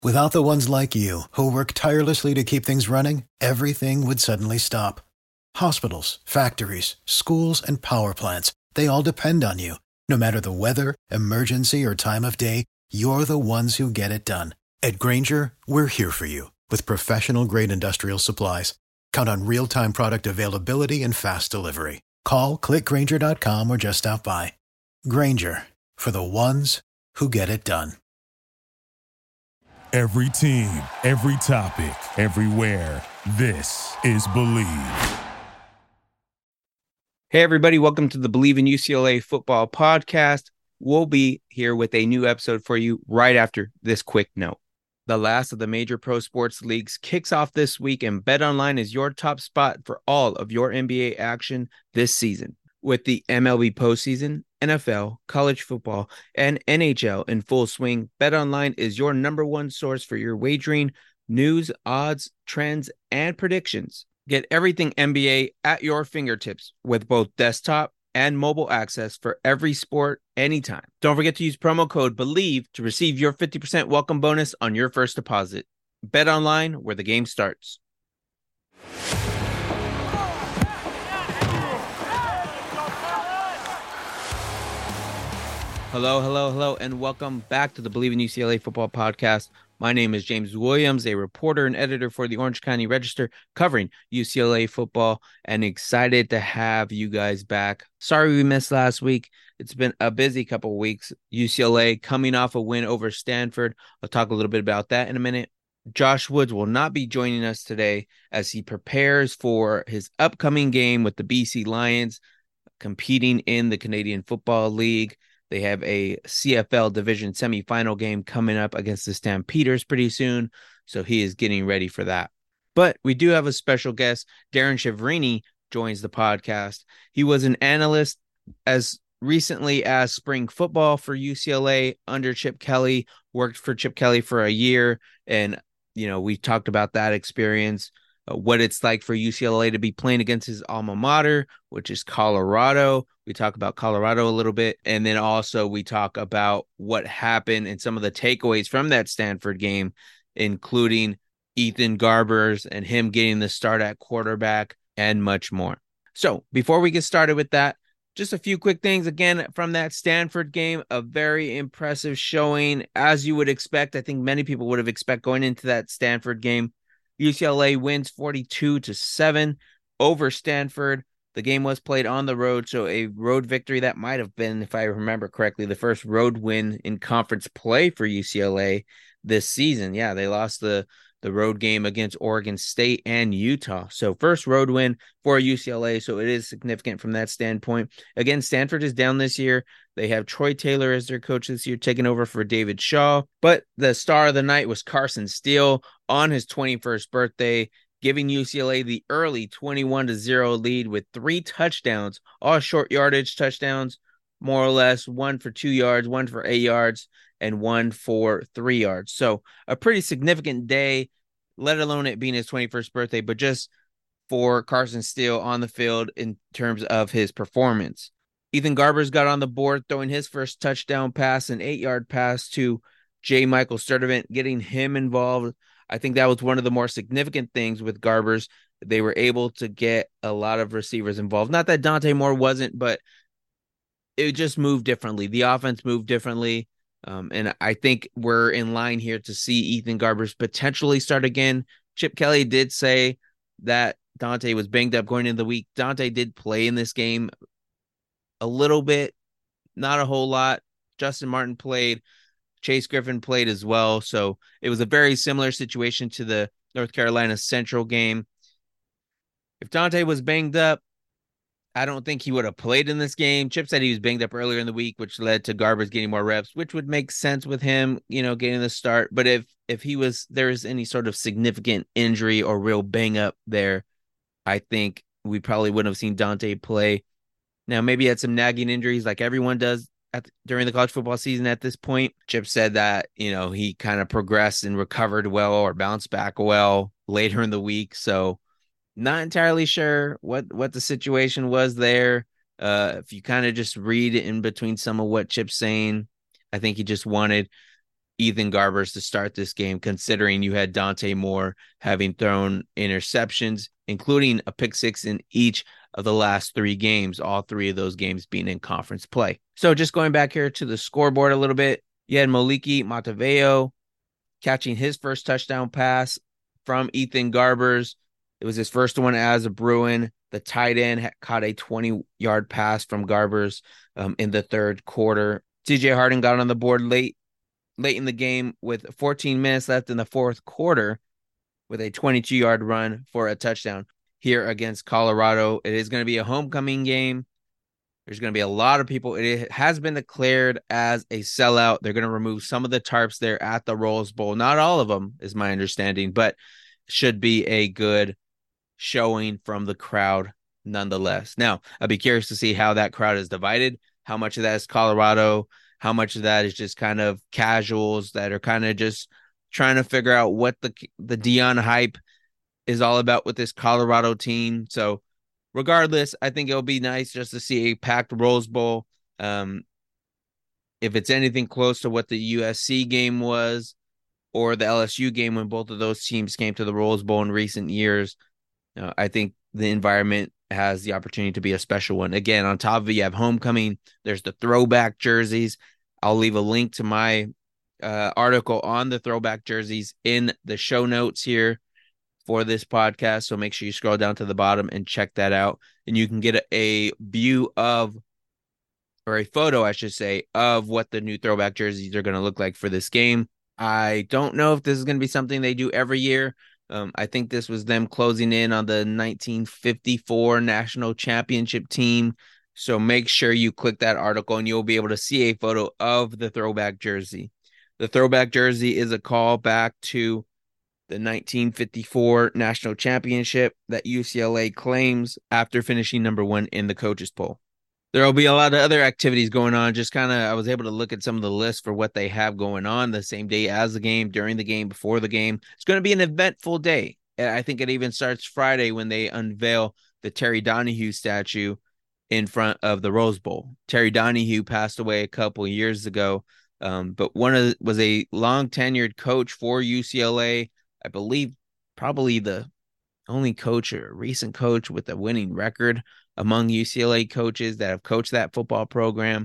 Without the ones like you, who work tirelessly to keep things running, everything would suddenly stop. Hospitals, factories, schools, and power plants, they all depend on you. No matter the weather, emergency, or time of day, you're the ones who get it done. At Grainger, we're here for you with professional-grade industrial supplies. Count on real-time product availability and fast delivery. Call, click Grainger.com, or just stop by. Grainger, for the ones who get it done. Every team, every topic, everywhere. This is Believe. Hey, everybody. Welcome to the Believe in UCLA Football podcast. We'll be here with a new episode for you right after this quick note. The last of the major pro sports leagues kicks off this week, and BetOnline is your top spot for all of your NBA action this season. With the MLB postseason, NFL, college football, and NHL in full swing, BetOnline is your number one source for your wagering, news, odds, trends, and predictions. Get everything NBA at your fingertips with both desktop and mobile access for every sport anytime. Don't forget to use promo code BELIEVE to receive your 50% welcome bonus on your first deposit. BetOnline, where the game starts. Hello, and welcome back to the Believe in UCLA Football podcast. My name is James Williams, a reporter and editor for the Orange County Register covering UCLA football, and excited to have you guys back. Sorry we missed last week. It's been a busy couple of weeks. UCLA coming off a win over Stanford. I'll talk a little bit about that in a minute. Josh Woods will not be joining us today as he prepares for his upcoming game with the BC Lions, competing in the Canadian Football League. They have a CFL division semifinal game coming up against the Stampeders pretty soon, so he is getting ready for that. But we do have a special guest. Darren Chiaverini joins the podcast. He was an analyst as recently as spring football for UCLA under Chip Kelly, worked for Chip Kelly for a year, and we talked about that experience, what it's like for UCLA to be playing against his alma mater, which is Colorado. We talk about Colorado a little bit, and then also we talk about what happened and some of the takeaways from that Stanford game, including Ethan Garbers and him getting the start at quarterback and much more. So before we get started with that, just a few quick things again from that Stanford game. A very impressive showing, as you would expect. I think many people would have expected going into that Stanford game. UCLA wins 42-7 over Stanford. The game was played on the road, so a road victory that might have been, if I remember correctly, the first road win in conference play for UCLA this season. Yeah, they lost the road game against Oregon State and Utah. So first road win for UCLA, so it is significant from that standpoint. Again, Stanford is down this year. They have Troy Taylor as their coach this year, taking over for David Shaw. But the star of the night was Carson Steele on his 21st birthday, giving UCLA the early 21-0 lead with 3 touchdowns, all short yardage touchdowns, more or less, 1 for 2 yards, 1 for 8 yards, and 1 for 3 yards. So a pretty significant day, let alone it being his 21st birthday, but just for Carson Steele on the field in terms of his performance. Ethan Garbers got on the board, throwing his first touchdown pass, an 8-yard pass to J. Michael Sturdivant, getting him involved. I think that was one of the more significant things with Garbers. They were able to get a lot of receivers involved. Not that Dante Moore wasn't, but it just moved differently. The offense moved differently. And I think we're in line here to see Ethan Garbers potentially start again. Chip Kelly did say that Dante was banged up going into the week. Dante did play in this game a little bit, not a whole lot. Justin Martin played. Chase Griffin played as well. So it was a very similar situation to the North Carolina Central game. If Dante was banged up, I don't think he would have played in this game. Chip said he was banged up earlier in the week, which led to Garbers getting more reps, which would make sense with him, getting the start. But if there's any sort of significant injury or real bang up there, I think we probably wouldn't have seen Dante play. Now, maybe he had some nagging injuries like everyone does during the college football season at this point. Chip said that, he kind of progressed and recovered well or bounced back well later in the week. So not entirely sure what the situation was there. If you kind of just read in between some of what Chip's saying, I think he just wanted Ethan Garbers to start this game, considering you had Dante Moore having thrown interceptions, including a pick six in each of the last 3 games, all 3 of those games being in conference play. So just going back here to the scoreboard a little bit, you had Moliki Mataveo catching his first touchdown pass from Ethan Garbers. It was his first one as a Bruin. The tight end caught a 20-yard pass from Garbers in the third quarter. TJ Harding got on the board late in the game with 14 minutes left in the fourth quarter with a 22-yard run for a touchdown here against Colorado. It is going to be a homecoming game. There's going to be a lot of people. It has been declared as a sellout. They're going to remove some of the tarps there at the Rose Bowl. Not all of them, is my understanding, but should be a good showing from the crowd nonetheless. Now, I'd be curious to see how that crowd is divided. How much of that is Colorado? How much of that is just kind of casuals that are kind of just trying to figure out what the Deion hype is all about with this Colorado team. So regardless, I think it'll be nice just to see a packed Rose Bowl. If it's anything close to what the USC game was or the LSU game when both of those teams came to the Rose Bowl in recent years, I think the environment has the opportunity to be a special one. Again, on top of it, you have homecoming. There's the throwback jerseys. I'll leave a link to my article on the throwback jerseys in the show notes here for this podcast. So make sure you scroll down to the bottom and check that out. And you can get a view of, or a photo, I should say, of what the new throwback jerseys are going to look like for this game. I don't know if this is going to be something they do every year. I think this was them closing in on the 1954 national championship team. So make sure you click that article and you'll be able to see a photo of the throwback jersey. The throwback jersey is a call back to the 1954 national championship that UCLA claims after finishing number 1 in the coaches poll. There will be a lot of other activities going on. Just kind of, I was able to look at some of the lists for what they have going on the same day as the game, during the game, before the game. It's going to be an eventful day. I think it even starts Friday when they unveil the Terry Donahue statue in front of the Rose Bowl. Terry Donahue passed away a couple of years ago, but was a long tenured coach for UCLA. I believe probably the only coach or recent coach with a winning record among UCLA coaches that have coached that football program.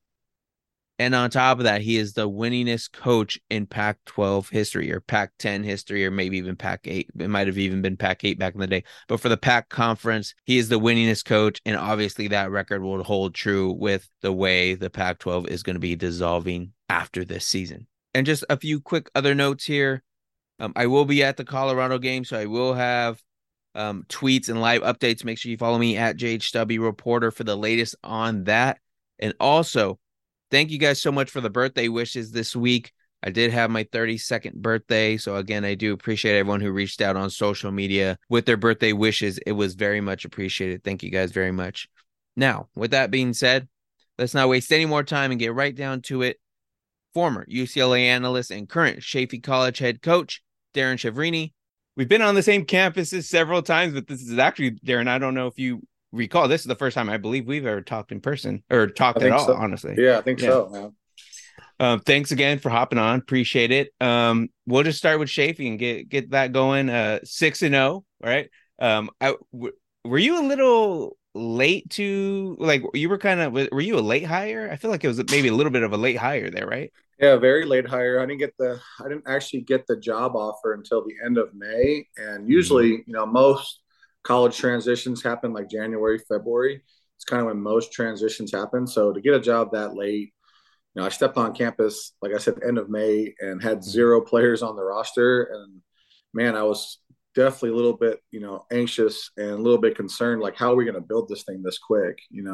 And on top of that, he is the winningest coach in Pac-12 history or Pac-10 history, or maybe even Pac-8. It might have even been Pac-8 back in the day. But for the Pac conference, he is the winningest coach. And obviously that record will hold true with the way the Pac-12 is going to be dissolving after this season. And just a few quick other notes here. I will be at the Colorado game, so I will have tweets and live updates. Make sure you follow me at JHW Reporter for the latest on that. And also, thank you guys so much for the birthday wishes this week. I did have my 32nd birthday. So again, I do appreciate everyone who reached out on social media with their birthday wishes. It was very much appreciated. Thank you guys very much. Now, with that being said, let's not waste any more time and get right down to it. Former UCLA analyst and current Chaffey College head coach, Darren Chiaverini. We've been on the same campuses several times, but this is actually, Darren, I don't know if you recall, this is the first time I believe we've ever talked in person or talked at all, so. Honestly. Yeah, I think so, man. Thanks again for hopping on. Appreciate it. We'll just start with Chaffey and get that going. 6-0, right? Were you a little late to, like, were you a late hire? I feel like it was maybe a little bit of a late hire there, right? Yeah, very late hire. I didn't actually get the job offer until the end of May. And usually, most college transitions happen like January, February. It's kind of when most transitions happen. So to get a job that late, I stepped on campus, like I said, end of May, and had 0 players on the roster. And man, I was definitely a little bit, anxious and a little bit concerned, like, how are we going to build this thing this quick,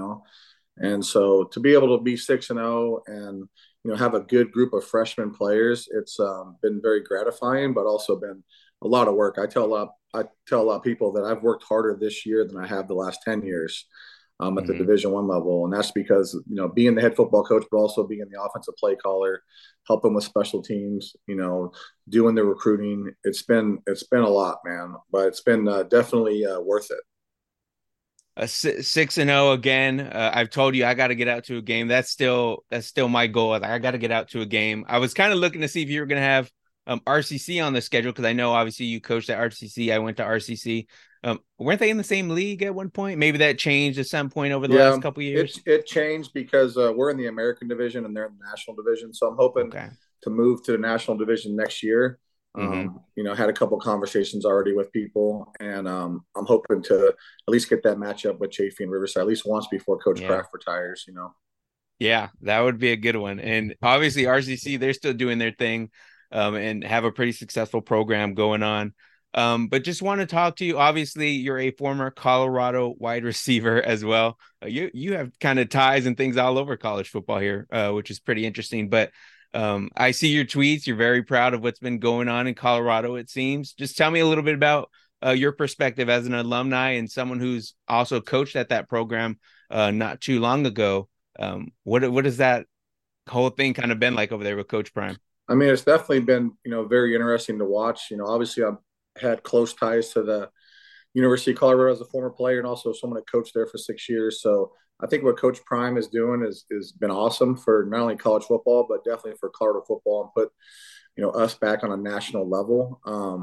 And so to be able to be 6-0 and, have a good group of freshman players, it's been very gratifying, but also been a lot of work. I tell a lot of people that I've worked harder this year than I have the last 10 years at the Division I level. And that's because, being the head football coach, but also being the offensive play caller, helping with special teams, doing the recruiting. It's been a lot, man, but it's been definitely worth it. 6-0 again. I've told you I got to get out to a game. That's still my goal. I got to get out to a game. I was kind of looking to see if you were going to have RCC on the schedule because I know obviously you coached at RCC. I went to RCC. Weren't they in the same league at one point? Maybe that changed at some point over the Yeah, last couple of years. it changed because we're in the American division and they're in the national division. So I'm hoping Okay. to move to the national division next year. Mm-hmm. Had a couple conversations already with people, and I'm hoping to at least get that matchup with Chafee and Riverside at least once before Coach Yeah. Kraft retires. Yeah, that would be a good one. And obviously RCC, they're still doing their thing, and have a pretty successful program going on. But just want to talk to you. Obviously, you're a former Colorado wide receiver as well. You have kind of ties and things all over college football here, which is pretty interesting. But I see your tweets. You're very proud of what's been going on in Colorado, it seems. Just tell me a little bit about your perspective as an alumni and someone who's also coached at that program not too long ago. What has that whole thing kind of been like over there with Coach Prime? I mean, it's definitely been very interesting to watch. Obviously I've had close ties to the University of Colorado as a former player and also someone that coached there for 6 years. So I think what Coach Prime is doing is been awesome for not only college football but definitely for Colorado football and put us back on a national level.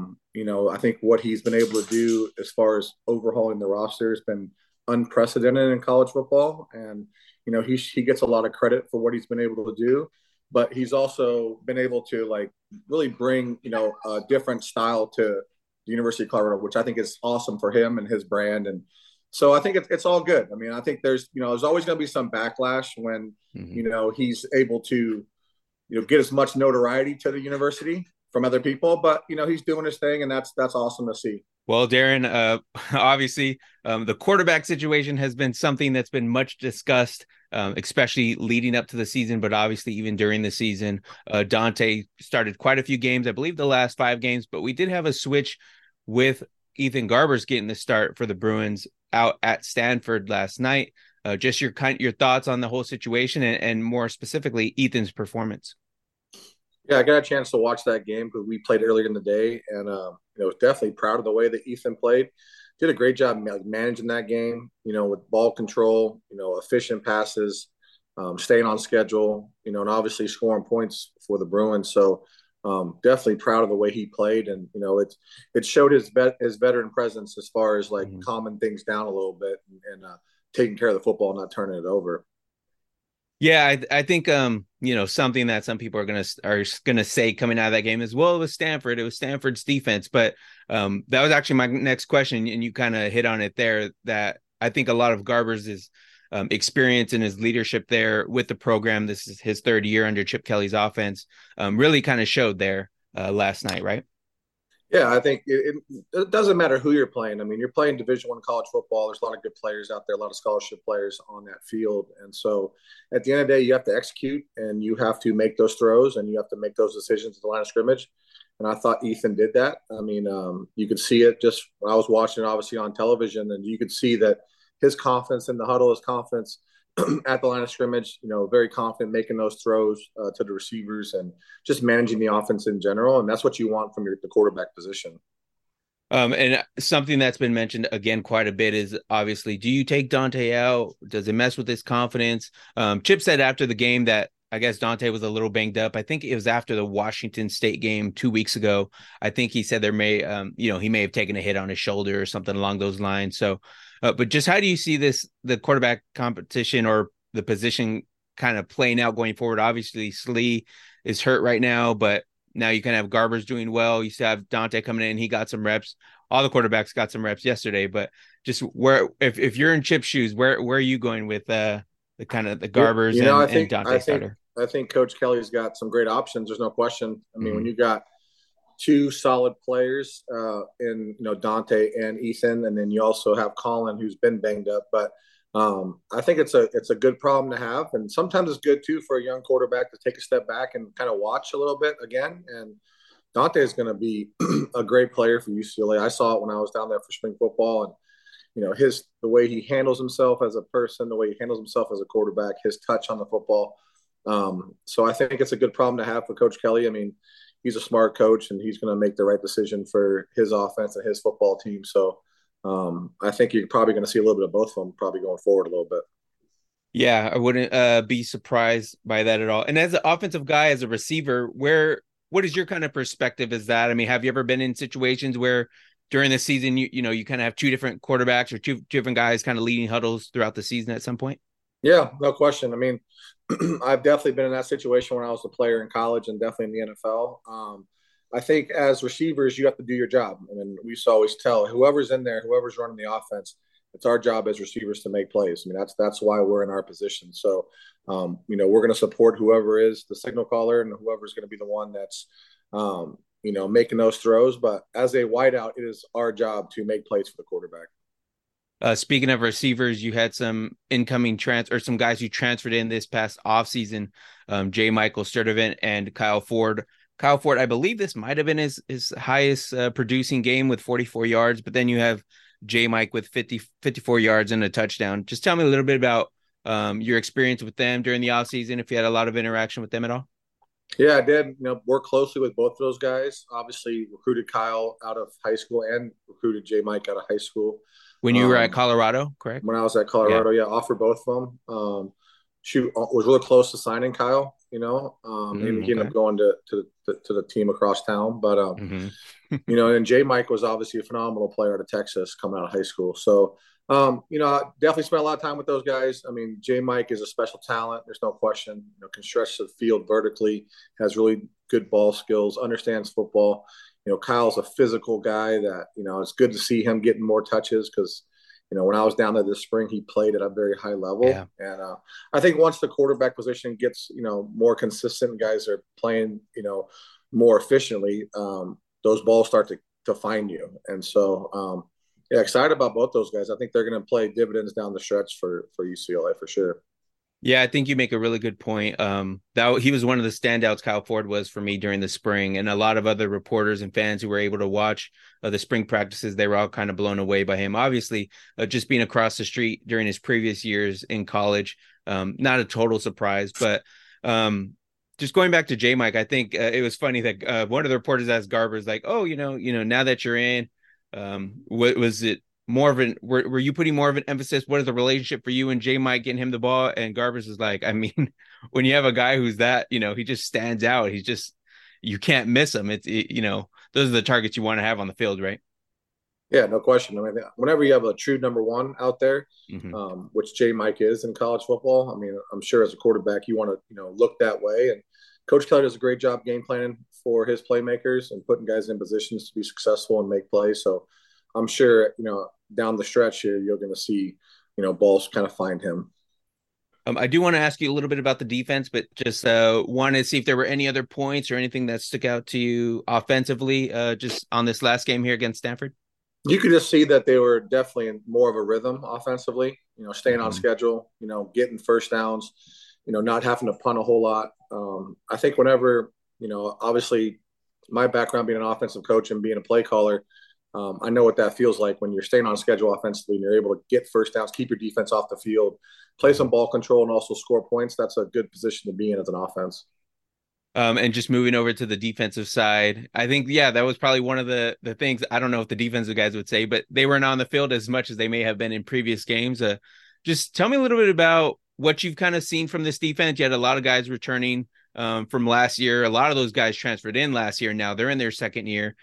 I think what he's been able to do as far as overhauling the roster has been unprecedented in college football, and he gets a lot of credit for what he's been able to do. But he's also been able to like really bring a different style to the University of Colorado, which I think is awesome for him and his brand. And so I think it's all good. I mean, I think there's always going to be some backlash when he's able to get as much notoriety to the university from other people, but he's doing his thing, and that's awesome to see. Well, Darren, obviously, the quarterback situation has been something that's been much discussed, especially leading up to the season, but obviously even during the season. Dante started quite a few games, I believe the last 5 games, but we did have a switch with Ethan Garbers getting the start for the Bruins out at Stanford last night. Just your thoughts on the whole situation and more specifically Ethan's performance. Yeah, I got a chance to watch that game because we played earlier in the day, and was definitely proud of the way that Ethan played. Did a great job managing that game, with ball control, efficient passes, staying on schedule, and obviously scoring points for the Bruins. So definitely proud of the way he played, and it showed his veteran presence as far as like calming things down a little bit and taking care of the football, and not turning it over. Yeah, I think something that some people are gonna say coming out of that game is, well, it was Stanford's defense, but that was actually my next question, and you kind of hit on it there. That I think a lot of Garbers' experience and his leadership there with the program. This is his 3rd year under Chip Kelly's offense. Really kind of showed there last night, right? Yeah, I think it doesn't matter who you're playing. I mean, you're playing Division I college football. There's a lot of good players out there, a lot of scholarship players on that field. And so at the end of the day, you have to execute and you have to make those throws and you have to make those decisions at the line of scrimmage. And I thought Ethan did that. I mean, you could see it just when I was watching it, obviously on television, and you could see that his confidence in the huddle, his confidence at the line of scrimmage, very confident making those throws to the receivers and just managing the offense in general. And that's what you want from the quarterback position. And something that's been mentioned again quite a bit is obviously, do you take Dante out? Does it mess with his confidence? Chip said after the game that I guess Dante was a little banged up. I think it was after the Washington State game 2 weeks ago. I think he said there may, he may have taken a hit on his shoulder or something along those lines. So, but just how do you see the quarterback competition or the position kind of playing out going forward? Obviously, Slee is hurt right now, but now you can have Garbers doing well. You still have Dante coming in. He got some reps. All the quarterbacks got some reps yesterday, but just if you're in Chip's shoes, where are you going with the kind of the Garbers and Dante starter? I think Coach Kelly's got some great options. There's no question. I mean, when you got 2 solid players in Dante and Ethan, and then you also have Colin, who's been banged up. But I think it's a good problem to have, and sometimes it's good too for a young quarterback to take a step back and kind of watch a little bit again. And Dante is going to be a great player for UCLA. I saw it when I was down there for spring football, and the way he handles himself as a person, the way he handles himself as a quarterback, his touch on the football. So I think it's a good problem to have for Coach Kelly. I mean, he's a smart coach, and he's going to make the right decision for his offense and his football team. So I think you're probably going to see a little bit of both of them probably going forward a little bit. Yeah, I wouldn't be surprised by that at all. And as an offensive guy, as a receiver, what is your kind of perspective is that? I mean, have you ever been in situations where during the season you kind of have two different quarterbacks or two different guys kind of leading huddles throughout the season at some point? Yeah, no question. I mean, I've definitely been in that situation when I was a player in college and definitely in the NFL. I think as receivers, you have to do your job. I mean, we used to always tell whoever's in there, whoever's running the offense, it's our job as receivers to make plays. I mean, that's why we're in our position. So, we're going to support whoever is the signal caller and whoever's going to be the one that's, making those throws. But as a wideout, it is our job to make plays for the quarterback. Speaking of receivers, you had some incoming some guys who transferred in this past offseason, J. Michael Sturdivant and Kyle Ford. Kyle Ford, I believe this might have been his highest producing game with 44 yards, but then you have J. Mike with 54 yards and a touchdown. Just tell me a little bit about your experience with them during the offseason, if you had a lot of interaction with them at all. Yeah, I did. Work closely with both of those guys. Obviously, recruited Kyle out of high school and recruited J. Mike out of high school. When you were at Colorado, correct? When I was at Colorado, yeah, offered both of them. She was really close to signing Kyle, and he ended up going to the team across town. But, and J. Mike was obviously a phenomenal player out of Texas coming out of high school. So, I definitely spent a lot of time with those guys. I mean, J. Mike is a special talent. There's no question. Can stretch the field vertically, has really good ball skills, understands football. Kyle's a physical guy that, it's good to see him getting more touches because, when I was down there this spring, he played at a very high level. Yeah. And I think once the quarterback position gets, more consistent, guys are playing, more efficiently, those balls start to find you. And so, excited about both those guys. I think they're going to play dividends down the stretch for UCLA for sure. Yeah, I think you make a really good point. That he was one of the standouts. Kyle Ford was for me during the spring, and a lot of other reporters and fans who were able to watch the spring practices, they were all kind of blown away by him. Obviously, just being across the street during his previous years in college, not a total surprise. But just going back to J. Mike, I think it was funny that one of the reporters asked Garbers, like, "Oh, now that you're in, what was it?" More of an were you putting more of an emphasis? What is the relationship for you and J. Mike getting him the ball? And Garbers is like, I mean, when you have a guy who's that, he just stands out. You can't miss him. Those are the targets you want to have on the field, right? Yeah, no question. I mean, whenever you have a true number one out there, which J. Mike is in college football, I mean, I'm sure as a quarterback, you want to, look that way. And Coach Kelly does a great job game planning for his playmakers and putting guys in positions to be successful and make plays. So I'm sure, down the stretch here, you're going to see, balls kind of find him. I do want to ask you a little bit about the defense, but just wanted to see if there were any other points or anything that stuck out to you offensively, just on this last game here against Stanford. You could just see that they were definitely in more of a rhythm offensively, staying on schedule, getting first downs, not having to punt a whole lot. I think whenever, obviously my background being an offensive coach and being a play caller, I know what that feels like when you're staying on schedule offensively and you're able to get first downs, keep your defense off the field, play some ball control, and also score points. That's a good position to be in as an offense. And just moving over to the defensive side, I think, that was probably one of the things. I don't know if the defensive guys would say, but they weren't on the field as much as they may have been in previous games. Just tell me a little bit about what you've kind of seen from this defense. You had a lot of guys returning from last year. A lot of those guys transferred in last year. Now they're in their second year.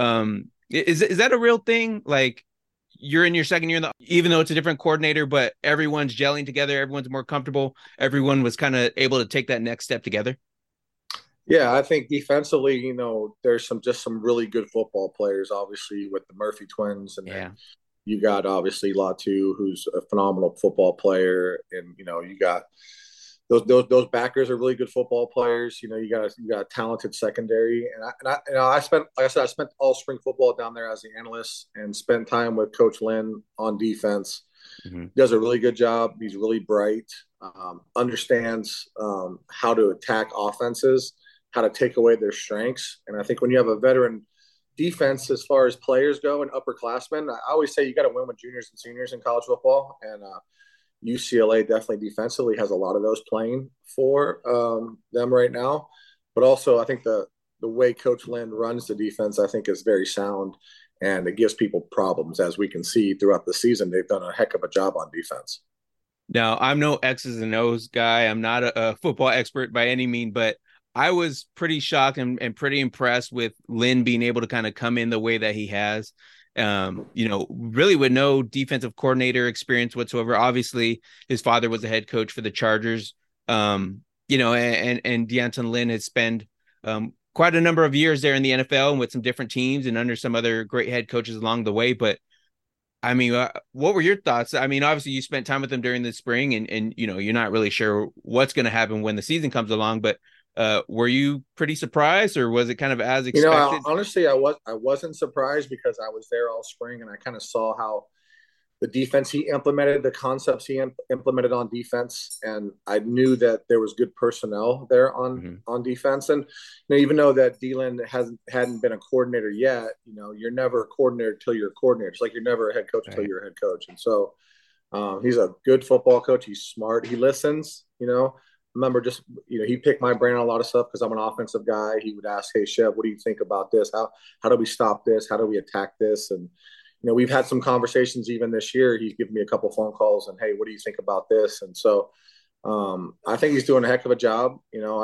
Is that a real thing? Like, you're in your second year, even though it's a different coordinator, but everyone's gelling together. Everyone's more comfortable. Everyone was kind of able to take that next step together. Yeah, I think defensively, there's some really good football players, obviously, with the Murphy twins. And then you got, obviously, Latu, who's a phenomenal football player. And, you got those backers are really good football players. You got a talented secondary. And I spent all spring football down there as the analyst and spent time with Coach Lynn on defense. He does a really good job. He's really bright, understands how to attack offenses, how to take away their strengths. And I think when you have a veteran defense, as far as players go and upperclassmen, I always say you got to win with juniors and seniors in college football. And UCLA definitely defensively has a lot of those playing for them right now. But also, I think the the way Coach Lynn runs the defense, I think, is very sound, and it gives people problems. As we can see throughout the season, they've done a heck of a job on defense. Now, I'm no X's and O's guy. I'm not a football expert by any mean, but I was pretty shocked and pretty impressed with Lynn being able to kind of come in the way that he has. Really with no defensive coordinator experience whatsoever. Obviously, his father was the head coach for the Chargers. And D'Anton Lynn has spent quite a number of years there in the NFL and with some different teams and under some other great head coaches along the way. But I mean, what were your thoughts? I mean, obviously you spent time with them during the spring and you're not really sure what's going to happen when the season comes along, but were you pretty surprised or was it kind of as expected? Honestly, I wasn't surprised because I was there all spring and I kind of saw how the defense he implemented, the concepts he implemented on defense, and I knew that there was good personnel there on defense. And even though that D-Lin hadn't been a coordinator yet, you're never a coordinator till you're a coordinator. It's like you're never a head coach until you're a head coach. And so he's a good football coach. He's smart. He listens. Remember, he picked my brain on a lot of stuff because I'm an offensive guy. He would ask, "Hey, Chev, what do you think about this? How do we stop this? How do we attack this?" And we've had some conversations even this year. He's given me a couple phone calls and, "Hey, what do you think about this?" And so I think he's doing a heck of a job.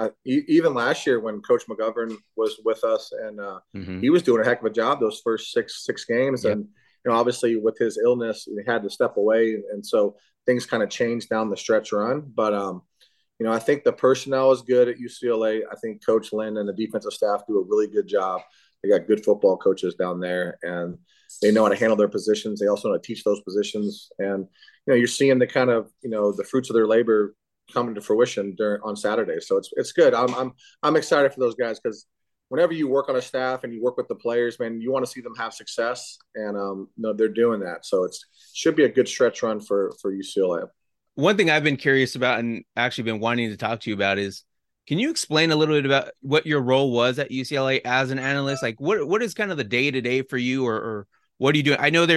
Even last year when Coach McGovern was with us and he was doing a heck of a job those first six games. Yep. And, obviously with his illness, he had to step away. And so things kind of changed down the stretch run. But, I think the personnel is good at UCLA. I think Coach Lynn and the defensive staff do a really good job. They got good football coaches down there, and they know how to handle their positions. They also know how to teach those positions. And, you're seeing the kind of, the fruits of their labor coming to fruition on Saturday. So it's good. I'm excited for those guys because whenever you work on a staff and you work with the players, man, you want to see them have success. And, they're doing that. So it should be a good stretch run for UCLA. One thing I've been curious about and actually been wanting to talk to you about is, can you explain a little bit about what your role was at UCLA as an analyst? Like what is kind of the day-to-day for you or what are you doing? I know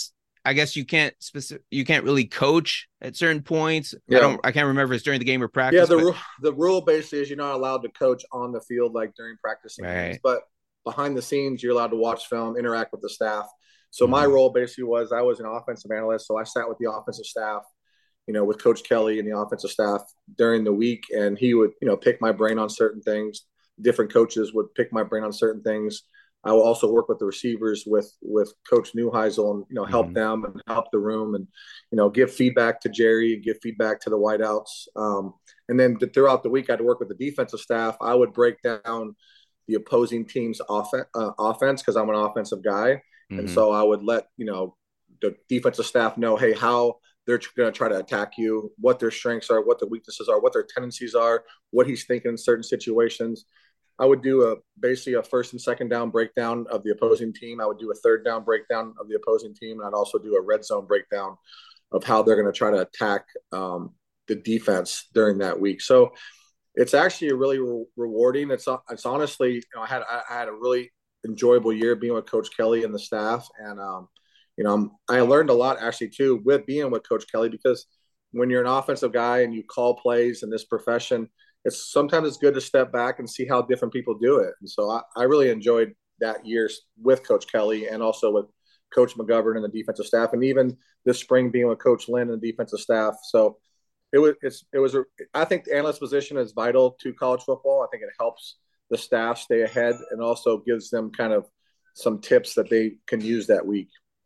I guess you can't really coach at certain points. Yeah. I can't remember if it's during the game or practice. Yeah. The rule basically is you're not allowed to coach on the field, like during practice. Right. But behind the scenes, you're allowed to watch film, interact with the staff. So my role basically was I was an offensive analyst. So I sat with the offensive staff, with Coach Kelly and the offensive staff during the week. And he would, pick my brain on certain things. Different coaches would pick my brain on certain things. I will also work with the receivers with Coach Neuheisel and, help them and help the room and, give feedback to Jerry, give feedback to the wideouts. And then throughout the week, I'd work with the defensive staff. I would break down the opposing team's offense because I'm an offensive guy. And so I would let, the defensive staff know, hey, how they're going to try to attack you, what their strengths are, what their weaknesses are, what their tendencies are, what he's thinking in certain situations. I would do basically a first and second down breakdown of the opposing team. I would do a third down breakdown of the opposing team. And I'd also do a red zone breakdown of how they're going to try to attack the defense during that week. So it's actually a really rewarding. It's honestly, I had a really enjoyable year being with Coach Kelly and the staff. And, I learned a lot actually too with being with Coach Kelly, because when you're an offensive guy and you call plays in this profession, sometimes it's good to step back and see how different people do it. And so I really enjoyed that year with Coach Kelly and also with Coach McGovern and the defensive staff, and even this spring being with Coach Lynn and the defensive staff. So I think the analyst position is vital to college football. I think it helps the staff stay ahead and also gives them kind of some tips that they can use that week.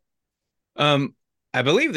I believe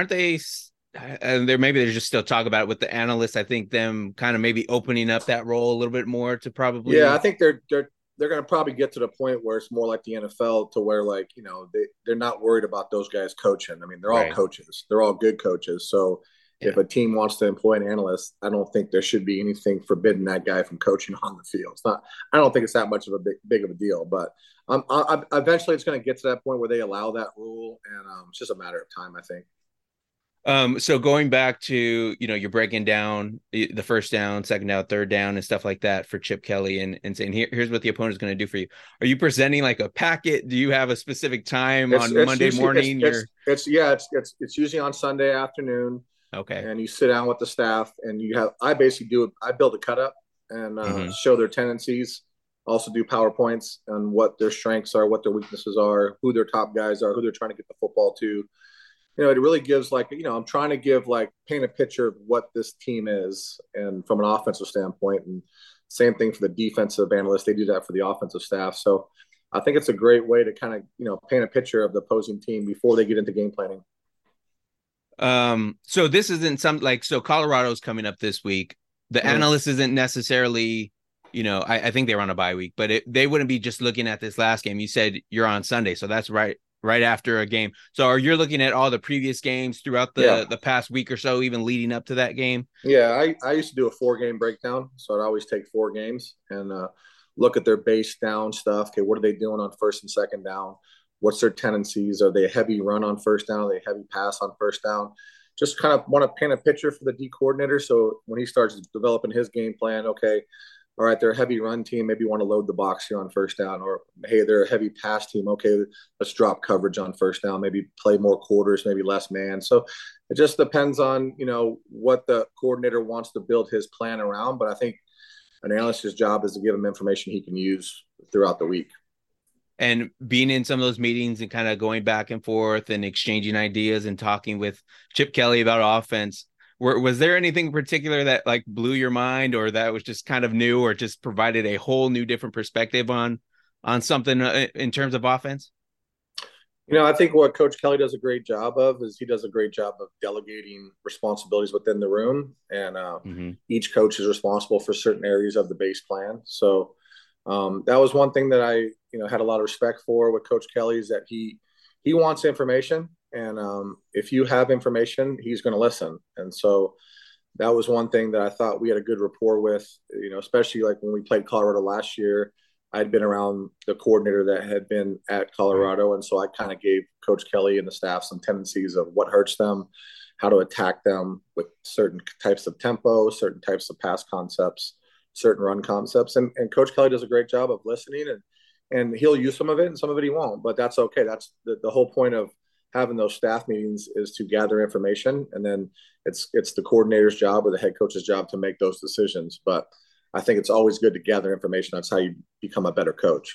there's just still talk about it with the analysts. I think them kind of maybe opening up that role a little bit more to probably. Yeah, I think they're going to probably get to the point where it's more like the NFL, to where they're not worried about those guys coaching. I mean, they're all coaches. They're all good coaches. So if a team wants to employ an analyst, I don't think there should be anything forbidding that guy from coaching on the field. I don't think it's that much of a big of a deal, but eventually it's going to get to that point where they allow that rule, and it's just a matter of time, I think. So going back to, you're breaking down the first down, second down, third down and stuff like that for Chip Kelly and saying, here's what the opponent is going to do for you. Are you presenting like a packet? Do you have a specific time on Monday morning? It's usually on Sunday afternoon. Okay. And you sit down with the staff and I build a cut up and show their tendencies. also do PowerPoints on what their strengths are, what their weaknesses are, who their top guys are, who they're trying to get the football to. It really gives I'm trying to paint a picture of what this team is, and from an offensive standpoint, and same thing for the defensive analysts. They do that for the offensive staff. So I think it's a great way to kind of, paint a picture of the opposing team before they get into game planning. So this isn't so Colorado's coming up this week. The analyst isn't necessarily, I think they were on a bye week, but they wouldn't be just looking at this last game. You said you're on Sunday, so that's right after a game. So are you looking at all the previous games throughout the past week or so, even leading up to that game? Yeah, I used to do a 4-game breakdown. So I'd always take 4 games and look at their base down stuff. Okay, what are they doing on first and second down? What's their tendencies? Are they a heavy run on first down? Are they a heavy pass on first down? Just kind of want to paint a picture for the D coordinator. So when he starts developing his game plan, okay, all right, they're a heavy run team. Maybe you want to load the box here on first down. Or, hey, they're a heavy pass team. Okay, let's drop coverage on first down. Maybe play more quarters, maybe less man. So it just depends on, what the coordinator wants to build his plan around. But I think an analyst's job is to give him information he can use throughout the week. And being in some of those meetings and kind of going back and forth and exchanging ideas and talking with Chip Kelly about offense, was there anything in particular that like blew your mind, or that was just kind of new, or just provided a whole new different perspective on something in terms of offense? I think what Coach Kelly does a great job of is he does a great job of delegating responsibilities within the room, and each coach is responsible for certain areas of the base plan. So that was one thing that I had a lot of respect for with Coach Kelly, is that he wants information, and if you have information, he's going to listen. And so that was one thing that I thought we had a good rapport with, especially like when we played Colorado last year. I'd been around the coordinator that had been at Colorado, and so I kind of gave Coach Kelly and the staff some tendencies of what hurts them, how to attack them with certain types of tempo, certain types of pass concepts, certain run concepts. And Coach Kelly does a great job of listening, and he'll use some of it and some of it he won't, but that's okay. That's the whole point of having those staff meetings, is to gather information, and then it's the coordinator's job or the head coach's job to make those decisions. But I think it's always good to gather information. That's how you become a better coach.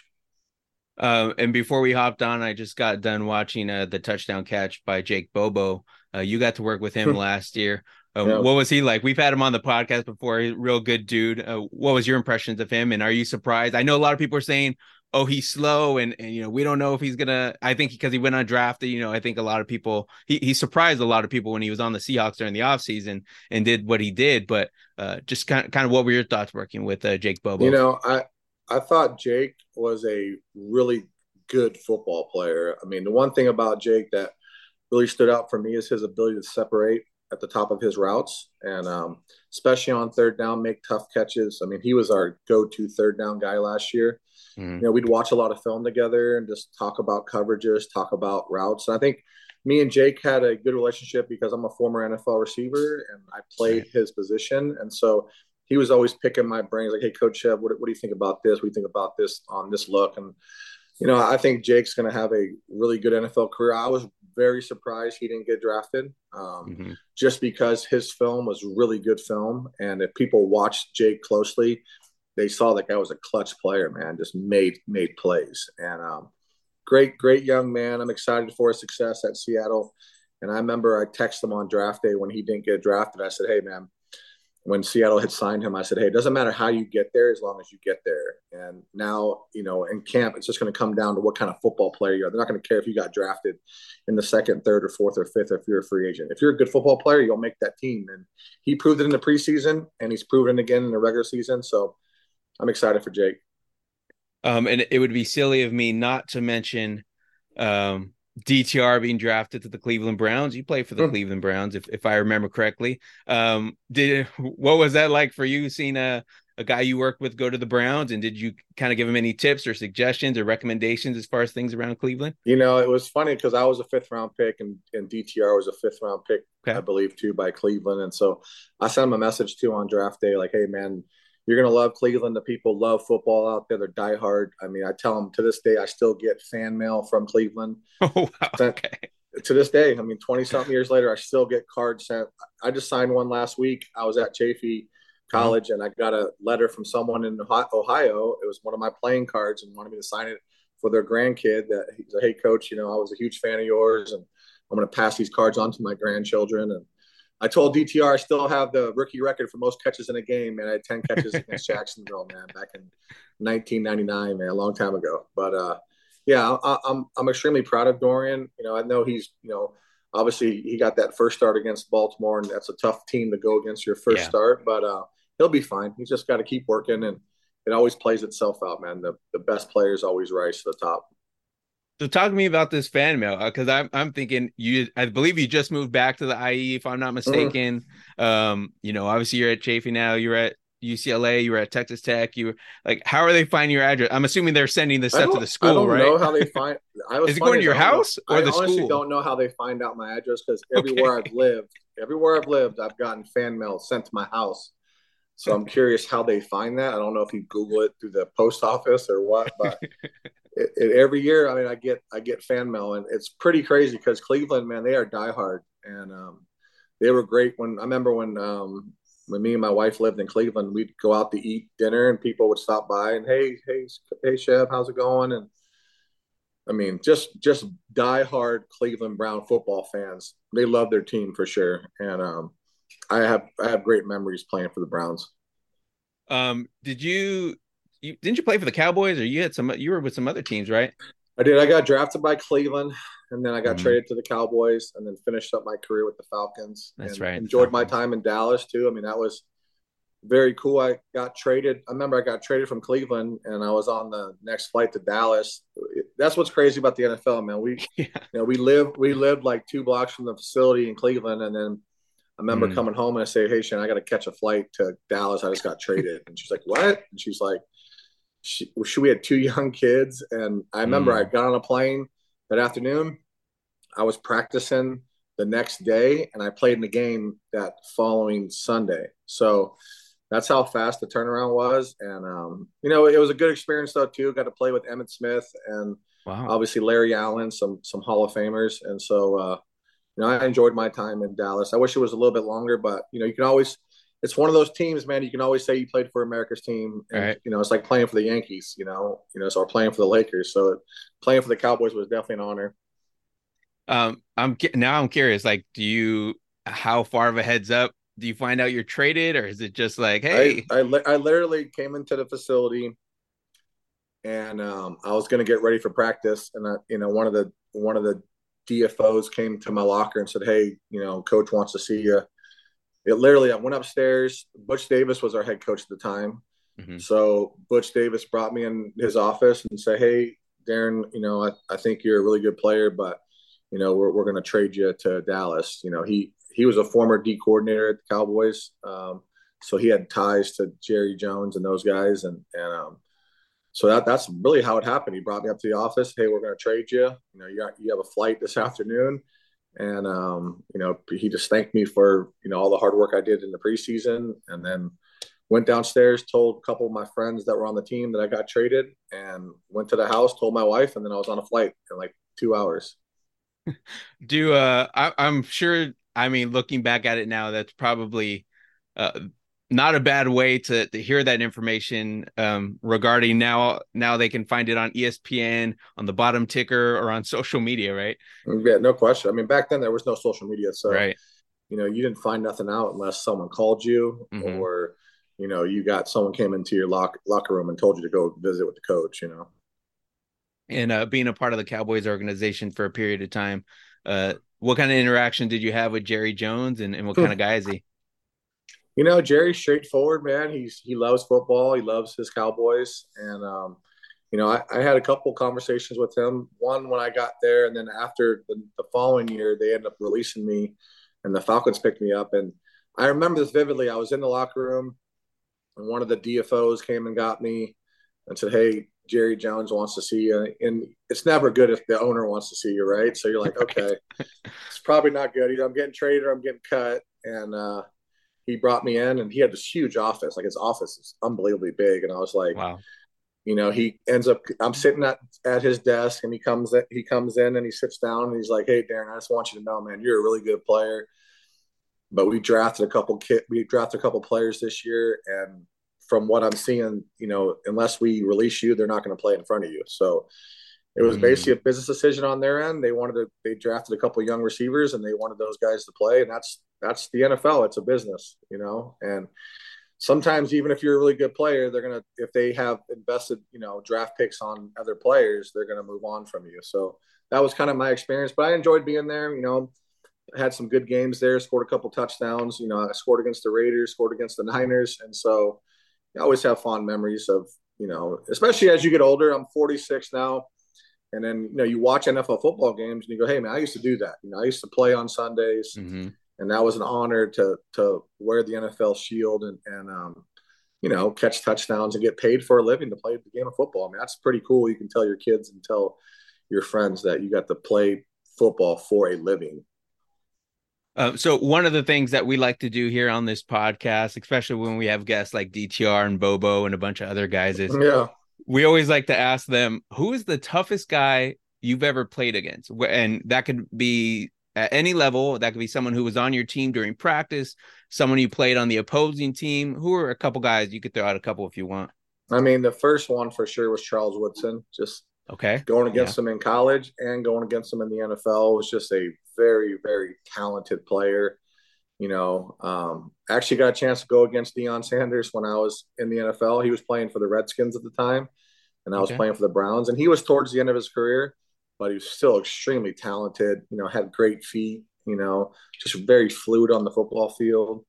And before we hopped on, I just got done watching the touchdown catch by Jake Bobo. You got to work with him last year. Yeah. What was he like? We've had him on the podcast before. He's a real good dude. What was your impressions of him? And are you surprised? I know a lot of people are saying, oh, he's slow. And we don't know if he's going to, I think because he went undrafted, I think a lot of people, he surprised a lot of people when he was on the Seahawks during the offseason and did what he did. But just kind of what were your thoughts working with Jake Bobo? I thought Jake was a really good football player. I mean, the one thing about Jake that really stood out for me is his ability to separate at the top of his routes, and especially on third down, make tough catches. I mean, he was our go-to third down guy last year. We'd watch a lot of film together and just talk about coverages, talk about routes. And I think me and Jake had a good relationship because I'm a former NFL receiver and I played his position. And so he was always picking my brains, like, hey, Coach Chev, what do you think about this? What do you think about this on this look? And, I think Jake's going to have a really good NFL career. I was very surprised he didn't get drafted, just because his film was really good film. And if people watched Jake closely, they saw that guy was a clutch player, man, just made plays. And great young man. I'm excited for his success at Seattle. And I remember I texted him on draft day when he didn't get drafted. I said, hey, man, when Seattle had signed him, I said, hey, it doesn't matter how you get there as long as you get there. And now, in camp, it's just going to come down to what kind of football player you are. They're not going to care if you got drafted in the second, third, or fourth, or fifth, or if you're a free agent. If you're a good football player, you'll make that team. And he proved it in the preseason, and he's proven it again in the regular season. So I'm excited for Jake. And it would be silly of me not to mention DTR being drafted to the Cleveland Browns. You play for the Cleveland Browns, if I remember correctly. What was that like for you, seeing a guy you work with go to the Browns? And did you kind of give him any tips or suggestions or recommendations as far as things around Cleveland? It was funny because I was a 5th round pick and DTR was a 5th round pick, I believe, too, by Cleveland. And so I sent him a message too on draft day, like, hey, man, you're going to love Cleveland. The people love football out there. They're diehard. I mean, I tell them to this day, I still get fan mail from Cleveland. Oh, wow. Okay. To this day, 20-something years later, I still get cards sent. I just signed one last week. I was at Chafee Wow. college, and I got a letter from someone in Ohio. It was one of my playing cards and wanted me to sign it for their grandkid. That he's like, hey, coach, I was a huge fan of yours, and I'm going to pass these cards on to my grandchildren. And I told DTR I still have the rookie record for most catches in a game, man. I had 10 catches against Jacksonville, man, back in 1999, man, a long time ago. But yeah, I'm extremely proud of Dorian. I know he's obviously he got that first start against Baltimore, and that's a tough team to go against your first Yeah. start. But he'll be fine. He's just got to keep working, and it always plays itself out, man. The best players always rise to the top. So talk to me about this fan mail, because I'm thinking I believe you just moved back to the IE, if I'm not Mm-hmm. mistaken. Obviously you're at Chafee now, you're at UCLA, you were at Texas Tech. You were like, how are they finding your address? I'm assuming they're sending this I stuff to don't the I school, don't right? know how they find. I was Is it going funny to is your I don't know. house or I the honestly school? don't know how they find out my address because Okay. everywhere I've lived, I've gotten fan mail sent to my house. So I'm curious how they find that. I don't know if you Google it through the post office or what, but every year, I mean, I get fan mail, and it's pretty crazy because Cleveland, man, they are diehard, and they were great. When I remember when me and my wife lived in Cleveland, we'd go out to eat dinner, and people would stop by and hey, Chef, how's it going? And I mean, just diehard Cleveland Brown football fans. They love their team for sure, and I have great memories playing for the Browns. Did you didn't you play for the Cowboys, or you were with some other teams, right? I did. I got drafted by Cleveland, and then I got Hmm. traded to the Cowboys, and then finished up my career with the Falcons, That's and right, the enjoyed my Falcons. time in Dallas too. I mean, that was very cool. I got traded. I remember I got traded from Cleveland, and I was on the next flight to Dallas. That's what's crazy about the NFL, man. Yeah. We lived like 2 blocks from the facility in Cleveland, and then I remember Mm, coming home and I say, "Hey, Shane, I got to catch a flight to Dallas. I just got traded." And she's like, "What?" And she's like, we had 2 young kids, and I remember I mm. got on a plane that afternoon. I was practicing the next day, and I played in the game that following Sunday. So that's how fast the turnaround was, and it was a good experience though too. Got to play with Emmitt Smith and Wow. obviously Larry Allen, some Hall of Famers, and so I enjoyed my time in Dallas. I wish it was a little bit longer, but you can always. It's one of those teams, man. You can always say you played for America's team, All and right. it's like playing for the Yankees, so or playing for the Lakers. So playing for the Cowboys was definitely an honor. Now I'm curious, like, how far of a heads up do you find out you're traded, or is it just like, I hey? I, I literally came into the facility, and I was going to get ready for practice, and one of the DFOs came to my locker and said, "Hey, coach wants to see you." It literally, I went upstairs. Butch Davis was our head coach at the time. Mhm. So Butch Davis brought me in his office and said, "Hey, Darren, I think you're a really good player, but we're going to trade you to Dallas." He was a former D coordinator at the Cowboys, so he had ties to Jerry Jones and those guys, and so that's really how it happened. He brought me up to the office. Hey, we're going to trade you. You have a flight this afternoon, and he just thanked me for all the hard work I did in the preseason, and then went downstairs, told a couple of my friends that were on the team that I got traded, and went to the house, told my wife, and then I was on a flight in like 2 hours. I'm sure, I mean, looking back at it now, that's probably uh not a bad way to hear that information, regarding now they can find it on ESPN, on the bottom ticker, or on social media, right? Yeah, no question. I mean, back then there was no social media, so Right. you didn't find nothing out unless someone called you Hmm. or you got someone came into your locker room and told you to go visit with the coach. And being a part of the Cowboys organization for a period of time, what kind of interaction did you have with Jerry Jones, and what kind of guy is he? Jerry's straightforward, man. He loves football. He loves his Cowboys, and I had a couple conversations with him. One when I got there, and then after the following year, they ended up releasing me, and the Falcons picked me up. And I remember this vividly. I was in the locker room, and one of the DFOs came and got me and said, "Hey, Jerry Jones wants to see you." And it's never good if the owner wants to see you, right? So you're like, okay, it's probably not good. I'm getting traded or I'm getting cut, and he brought me in, and he had this huge office. Like his office is unbelievably big, and I was like, Wow. he ends up. I'm sitting at his desk, and he comes in and he sits down and he's like, "Hey, Darren, I just want you to know, man, you're a really good player. but we drafted a couple players this year, and from what I'm seeing, unless we release you, they're not going to play in front of you. So it was basically a business decision on their end. They drafted a couple of young receivers, and they wanted those guys to play, and that's the NFL. It's a business, and sometimes even if you're a really good player, if they have invested, draft picks on other players, they're gonna move on from you. So that was kind of my experience, but I enjoyed being there. I had some good games there, scored a couple touchdowns. I scored against the Raiders, scored against the Niners, and so I always have fond memories of, especially as you get older. I'm 46 now. And then, you watch NFL football games and you go, hey, man, I used to do that. I used to play on Sundays, and that was an honor to wear the NFL shield and catch touchdowns and get paid for a living to play the game of football. I mean, that's pretty cool. You can tell your kids and tell your friends that you got to play football for a living. So one of the things that we like to do here on this podcast, especially when we have guests like DTR and Bobo and a bunch of other guys, is we always like to ask them, who is the toughest guy you've ever played against? And that could be at any level. That could be someone who was on your team during practice, someone you played on the opposing team. Who are a couple guys? You could throw out a couple if you want. I mean, the first one for sure was Charles Woodson. Just going against him in college and going against him in the NFL was just a very, very talented player. Actually got a chance to go against Deion Sanders when I was in the NFL. He was playing for the Redskins at the time, and I was playing for the Browns. And he was towards the end of his career, but he was still extremely talented. Had great feet. Just very fluid on the football field.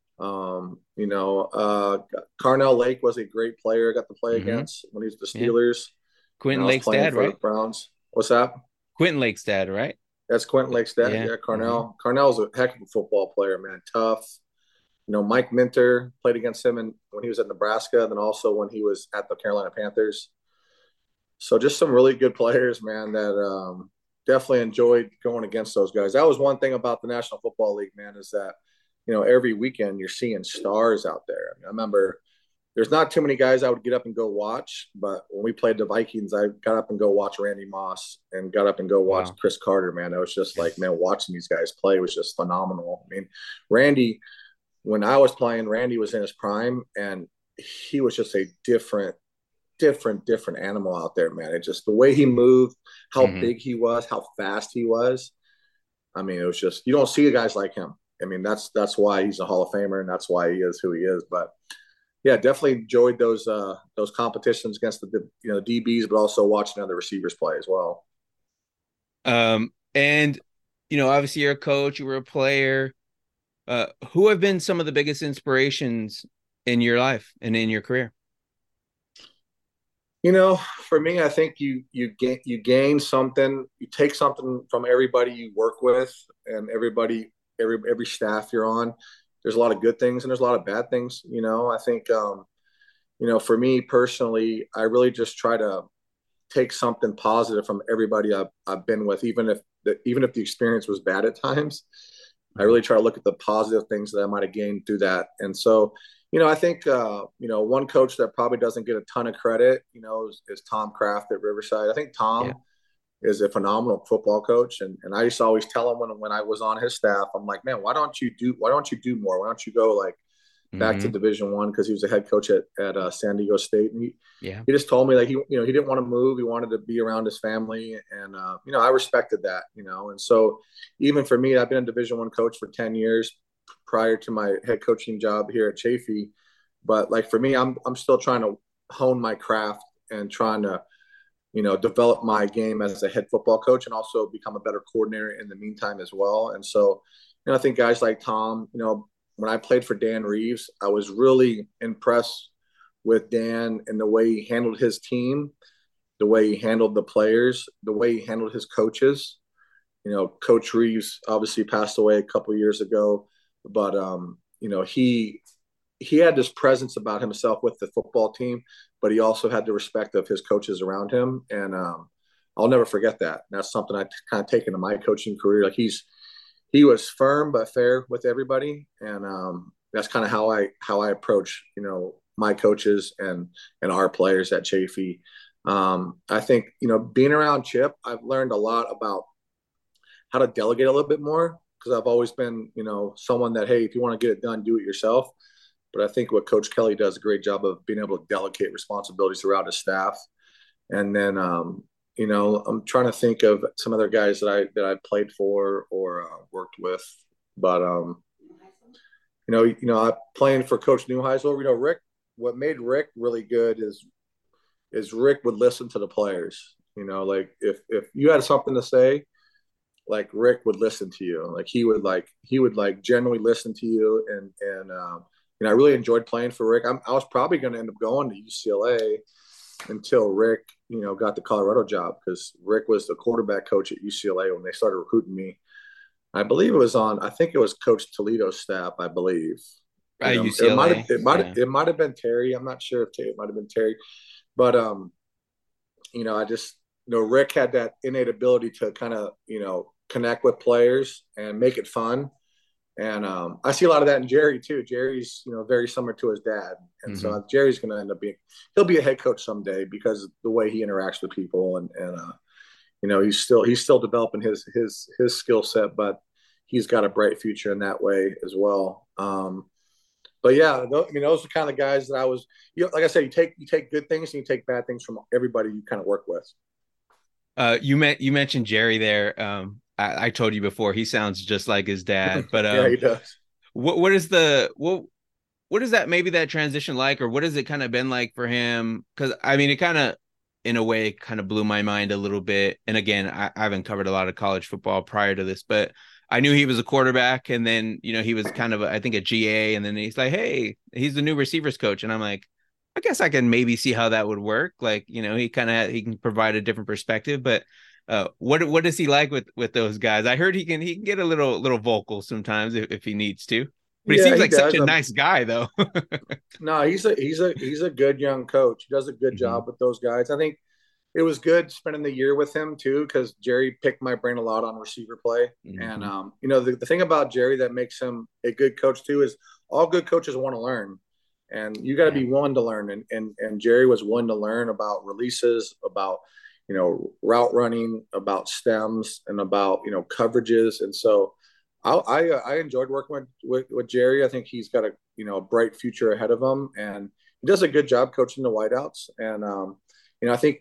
Carnell Lake was a great player. I got to play against when he was the Steelers. Quentin Lake's dad, right? Browns. What's that? Quentin Lake's dad, right? That's Quentin Lake's dad. Yeah, Carnell. Carnell's a heck of a football player, man. Tough. Mike Minter played against him when he was at Nebraska, and then also when he was at the Carolina Panthers. So just some really good players, man, that definitely enjoyed going against those guys. That was one thing about the National Football League, man, is that, every weekend you're seeing stars out there. I remember there's not too many guys I would get up and go watch, but when we played the Vikings, I got up and go watch Randy Moss and got up and go watch Chris Carter, man. It was just like, man, watching these guys play was just phenomenal. I mean, Randy, when I was playing, Randy was in his prime, and he was just a different animal out there, man. It just, the way he moved, how big he was, how fast he was. I mean, it was just, you don't see guys like him. I mean, that's why he's a Hall of Famer, and that's why he is who he is. But yeah, definitely enjoyed those competitions against the DBs, but also watching other receivers play as well. And obviously you're a coach, you were a player. Who have been some of the biggest inspirations in your life and in your career? For me, I think you gain something, you take something from everybody you work with and every staff you're on. There's a lot of good things and there's a lot of bad things. I think, for me personally, I really just try to take something positive from everybody I've been with, even if the experience was bad at times. I really try to look at the positive things that I might have gained through that. And so, I think, one coach that probably doesn't get a ton of credit, is Tom Kraft at Riverside. I think Tom is a phenomenal football coach. And I used to always tell him when I was on his staff, I'm like, man, why don't you do more? Why don't you go back to Division I? Because he was a head coach at San Diego State. And he just told me he didn't want to move. He wanted to be around his family. And, I respected that, and so even for me, I've been a Division I coach for 10 years prior to my head coaching job here at Chaffee. But for me, I'm still trying to hone my craft and trying to, develop my game as a head football coach and also become a better coordinator in the meantime as well. And so, I think guys like Tom, when I played for Dan Reeves, I was really impressed with Dan and the way he handled his team, the way he handled the players, the way he handled his coaches. Coach Reeves obviously passed away a couple of years ago, but he had this presence about himself with the football team, but he also had the respect of his coaches around him. And I'll never forget that. And that's something I kind of take into my coaching career. He was firm but fair with everybody, and that's kind of how I approach my coaches and our players at Chaffee. I think being around Chip, I've learned a lot about how to delegate a little bit more, because I've always been, someone that, hey, if you want to get it done, do it yourself. But I think what Coach Kelly does a great job of being able to delegate responsibilities throughout his staff. And then, I'm trying to think of some other guys that I played for or worked with. But I playing for Coach Neuheisel. Rick. What made Rick really good is Rick would listen to the players. Like if you had something to say, like Rick would listen to you. Like he would genuinely listen to you. And I really enjoyed playing for Rick. I was probably going to end up going to UCLA until Rick, got the Colorado job, because Rick was the quarterback coach at UCLA when they started recruiting me. I think it was Coach Toledo's staff, I believe. UCLA. It might have been Terry. I'm not sure if it might have been Terry, but I just Rick had that innate ability to kind of connect with players and make it fun. And I see a lot of that in Jerry too. Jerry's very similar to his dad, and so Jerry's going to end up he'll be a head coach someday because of the way he interacts with people, and he's still developing his skill set, but he's got a bright future in that way as well. But yeah, those are kind of the guys that I was. Like I said, you take good things and you take bad things from everybody you kind of work with. You mentioned Jerry there. I told you before, he sounds just like his dad, but yeah, he does. What is that maybe that transition like, or what has it kind of been like for him? Because it kind of, in a way, kind of blew my mind a little bit. And again, I haven't covered a lot of college football prior to this, but I knew he was a quarterback, and then he was kind of I think a GA, and then he's like, hey, he's the new receivers coach, and I'm like, I guess I can maybe see how that would work. Like, he can provide a different perspective, but what is he like with those guys? I heard he can get a little vocal sometimes if he needs to, but he seems like such a nice guy though. No, he's a good young coach. He does a good job with those guys. I think it was good spending the year with him too, because Jerry picked my brain a lot on receiver play. And the thing about Jerry that makes him a good coach too is all good coaches want to learn. And you got to be willing to learn. And Jerry was willing to learn about releases, about, route running, about stems, and about, coverages. And so I enjoyed working with Jerry. I think he's got a bright future ahead of him, and he does a good job coaching the wideouts. And, I think,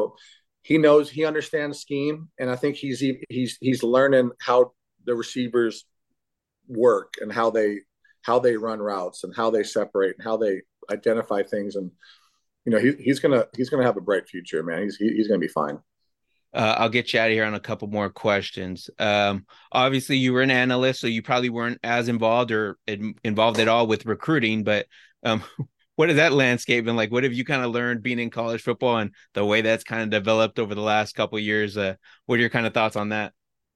he understands scheme, and I think he's learning how the receivers work and how they run routes and how they separate and how they identify things. And, he's gonna have a bright future, man. He's gonna be fine. I'll get you out of here on a couple more questions. Obviously you were an analyst, so you probably weren't as involved at all with recruiting, but what has that landscape been like? What have you kind of learned being in college football and the way that's kind of developed over the last couple of years? What are your kind of thoughts on that?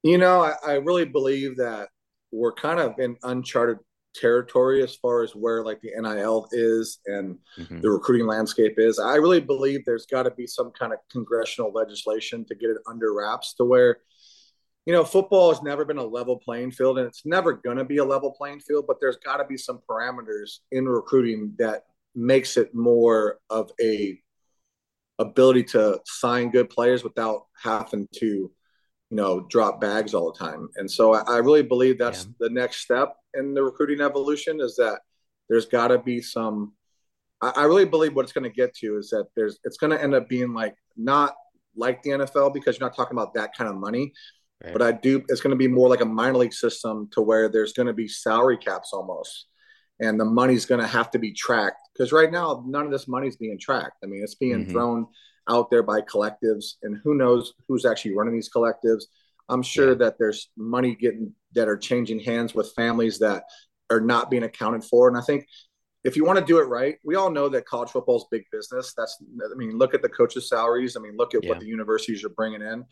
I really believe that we're kind of in uncharted territory as far as where like the NIL is and the recruiting landscape is. I really believe there's got to be some kind of congressional legislation to get it under wraps to where, football has never been a level playing field, and it's never going to be a level playing field, but there's got to be some parameters in recruiting that makes it more of a ability to sign good players without having to, drop bags all the time. And so I really believe that's the next step in the recruiting evolution, is that there's got to be some. I really believe what it's going to get to is that it's going to end up being like not like the NFL, because you're not talking about that kind of money, right. But it's going to be more like a minor league system to where there's going to be salary caps almost, and the money's going to have to be tracked, because right now none of this money's being tracked. It's being thrown out there by collectives, and who knows who's actually running these collectives. I'm sure that there's money that are changing hands with families that are not being accounted for. And I think if you want to do it right, we all know that college football is big business. Look at the coaches' salaries. Look at what the universities are bringing in.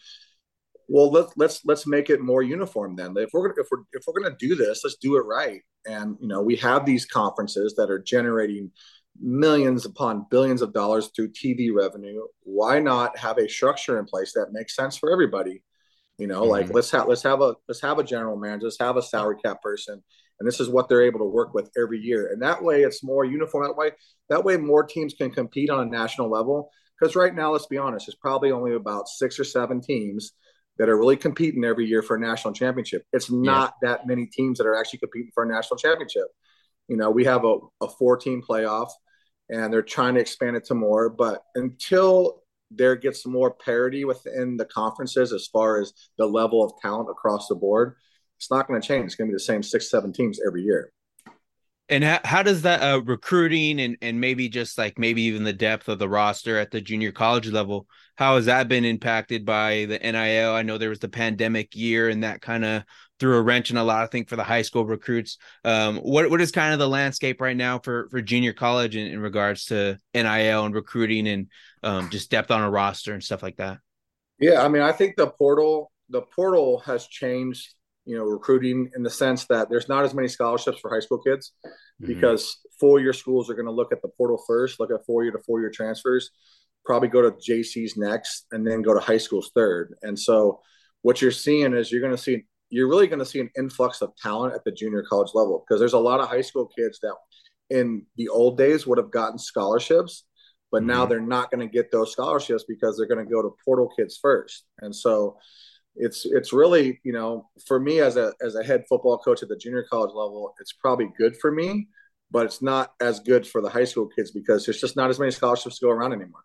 Well, let's make it more uniform then. If we're going to do this, let's do it right. And we have these conferences that are generating millions upon billions of dollars through TV revenue. Why not have a structure in place that makes sense for everybody? Like let's have a general manager, let's have a salary cap person, and this is what they're able to work with every year. And that way it's more uniform. That way more teams can compete on a national level. Because right now, let's be honest, there's probably only about 6 or 7 teams that are really competing every year for a national championship. It's not that many teams that are actually competing for a national championship. We have a 4-team playoff, and they're trying to expand it to more. But until there gets more parity within the conferences as far as the level of talent across the board, it's not going to change. It's going to be the same 6-7 teams every year. And how does that recruiting and maybe just like maybe even the depth of the roster at the junior college level, how has that been impacted by the NIL? I know there was the pandemic year and that kind of threw a wrench in a lot, I think, for the high school recruits. What is kind of the landscape right now for junior college in regards to NIL and recruiting and just depth on a roster and stuff like that? Yeah, I mean, I think the portal has changed, recruiting in the sense that there's not as many scholarships for high school kids because 4-year schools are going to look at the portal first, look at 4-year to 4-year transfers, probably go to JCs next, and then go to high schools third. And so what you're seeing is you're really going to see an influx of talent at the junior college level because there's a lot of high school kids that in the old days would have gotten scholarships, but now they're not going to get those scholarships because they're going to go to portal kids first. And so it's really, for me as a head football coach at the junior college level, it's probably good for me, but it's not as good for the high school kids because there's just not as many scholarships to go around anymore.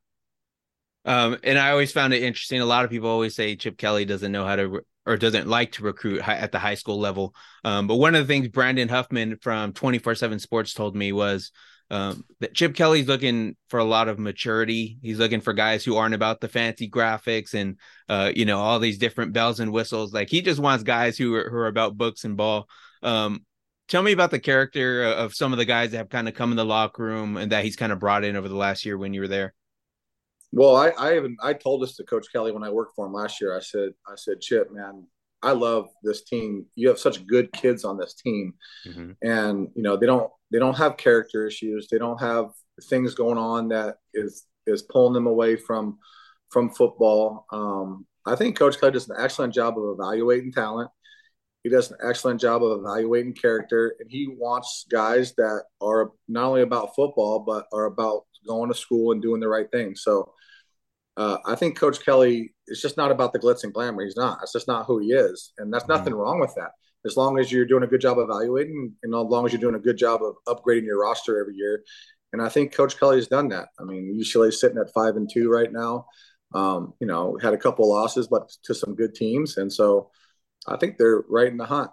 And I always found it interesting. A lot of people always say Chip Kelly doesn't know how to or doesn't like to recruit at the high school level. But one of the things Brandon Huffman from 24/7 Sports told me was that Chip Kelly's looking for a lot of maturity. He's looking for guys who aren't about the fancy graphics and, all these different bells and whistles. Like he just wants guys who are about books and ball. Tell me about the character of some of the guys that have kind of come in the locker room and that he's kind of brought in over the last year when you were there. Well, I told this to Coach Kelly when I worked for him last year. I said, Chip, man, I love this team. You have such good kids on this team, and they don't have character issues. They don't have things going on that is pulling them away from football. I think Coach Kelly does an excellent job of evaluating talent. He does an excellent job of evaluating character, and he wants guys that are not only about football but are about going to school and doing the right thing. So I think Coach Kelly is just not about the glitz and glamour. He's not. That's just not who he is, and that's nothing wrong with that. As long as you're doing a good job evaluating, and as long as you're doing a good job of upgrading your roster every year, and I think Coach Kelly has done that. I mean, UCLA's sitting at 5-2 right now. Had a couple losses, but to some good teams, and so I think they're right in the hunt.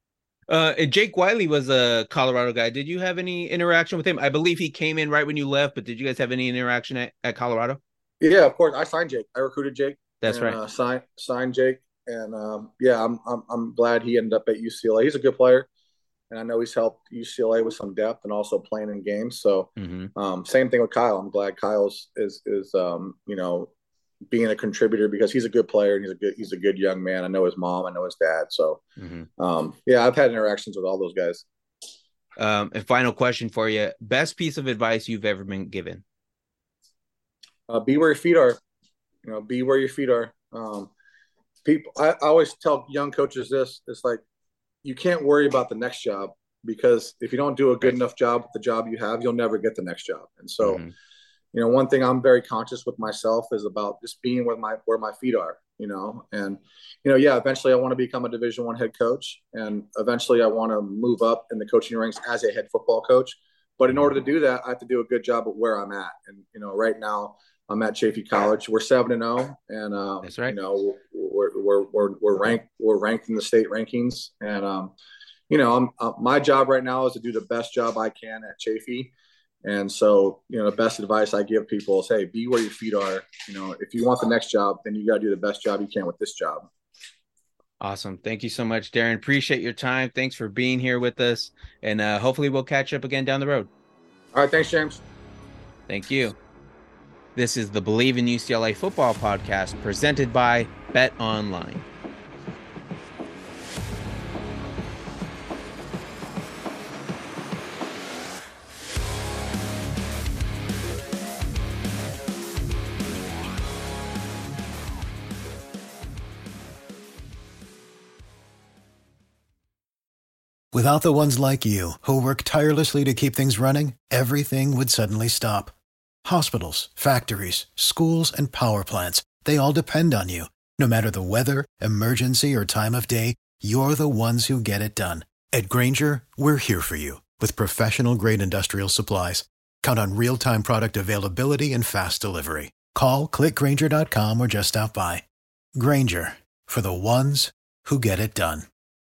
Jake Wiley was a Colorado guy. Did you have any interaction with him? I believe he came in right when you left, but did you guys have any interaction at Colorado? Yeah, of course. I signed Jake. I recruited Jake. That's right. Signed Jake, and I'm glad he ended up at UCLA. He's a good player, and I know he's helped UCLA with some depth and also playing in games. So, same thing with Kyle. I'm glad Kyle's is being a contributor because he's a good player and he's a good young man. I know his mom, I know his dad. So, I've had interactions with all those guys. And final question for you: best piece of advice you've ever been given? Be where your feet are. Be where your feet are. People, I always tell young coaches this: it's like you can't worry about the next job because if you don't do a good enough job with the job you have, you'll never get the next job. And so, one thing I'm very conscious with myself is about just being where my feet are. Eventually I want to become a Division I head coach, and eventually I want to move up in the coaching ranks as a head football coach. But in order to do that, I have to do a good job of where I'm at. And right now I'm at Chaffey College. We're 7-0, and that's right. We're ranked in the state rankings, and my job right now is to do the best job I can at Chaffey. And so, the best advice I give people is, hey, be where your feet are. If you want the next job, then you got to do the best job you can with this job. Awesome. Thank you so much, Darren. Appreciate your time. Thanks for being here with us. And hopefully we'll catch up again down the road. All right. Thanks, James. Thank you. This is the Believe in UCLA Football podcast presented by Bet Online. Without the ones like you, who work tirelessly to keep things running, everything would suddenly stop. Hospitals, factories, schools, and power plants, they all depend on you. No matter the weather, emergency, or time of day, you're the ones who get it done. At Grainger, we're here for you with professional-grade industrial supplies. Count on real-time product availability and fast delivery. Call, click Grainger.com, or just stop by. Grainger, for the ones who get it done.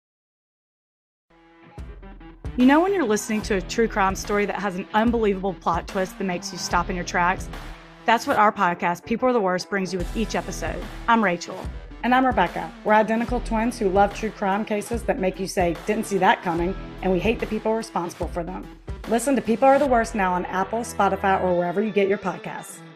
You know when you're listening to a true crime story that has an unbelievable plot twist that makes you stop in your tracks? That's what our podcast, People Are the Worst, brings you with each episode. I'm Rachel. And I'm Rebecca. We're identical twins who love true crime cases that make you say, didn't see that coming, and we hate the people responsible for them. Listen to People Are the Worst now on Apple, Spotify, or wherever you get your podcasts.